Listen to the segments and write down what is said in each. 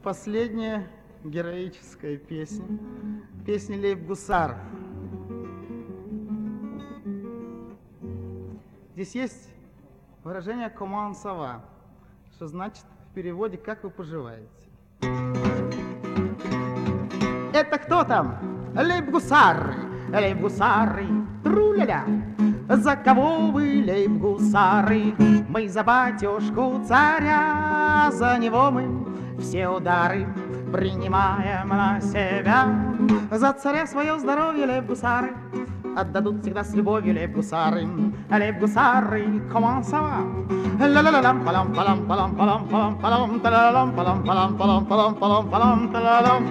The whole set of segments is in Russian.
последняя героическая песня. Песня Лейб-Гусар. Здесь есть выражение «comment ça va», что значит в переводе «как вы поживаете». Это кто там? Лейб-Гусары, Лейб-Гусары, тру-ля-ля. За кого вы, Лейб-Гусары? Мы за батюшку царя, за него мы все удары принимаем на себя. За царя свое здоровье, Лейб-Гусары, отдадут всегда с любовью, Лейб-Гусары. Лейб-Гусары, comment ça va? Ла-ла-ла-лам, палам, палам, палам, палам, палам, палам, та-ла-лам, палам, палам, палам, палам, палам, палам, та-ла-лам.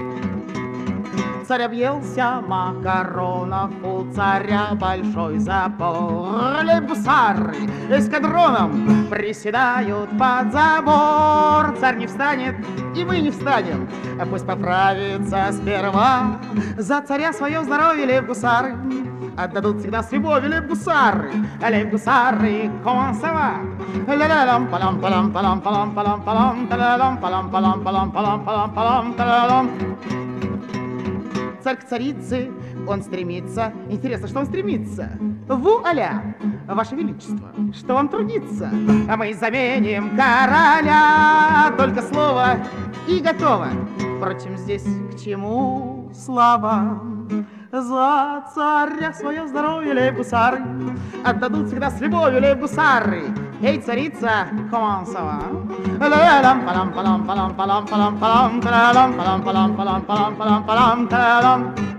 Царь объелся макаронов, у царя большой запор. Лейб-Гусары эскадроном приседают под забор. Царь не встанет, и мы не встанем, а пусть поправится сперва. За царя свое здоровье, Лейб-Гусары, отдадут всегда с любовью, Лейб-Гусары. Лейб-Гусары, comment ça va? Ла-ла-лам, палам, палам, палам, палам, палам, палам, та-ла-лам, палам, палам, палам, палам, палам, палам, та-ла-лам. Царь к царице, он стремится. Интересно, что он стремится? Вуаля, Ваше Величество, что вам трудиться? А мы заменим короля. Только слово и готово. Впрочем, здесь к чему слава? За царя свое здоровье, Лейб-Гусары, отдадут всегда с любовью, Лейб-Гусары. Эй, царица, comment ça va? Ла-ла-лам, палам, палам, палам, палам, палам, палам, та-ла-лам, палам, палам, палам, палам, палам, палам, та-ла-лам.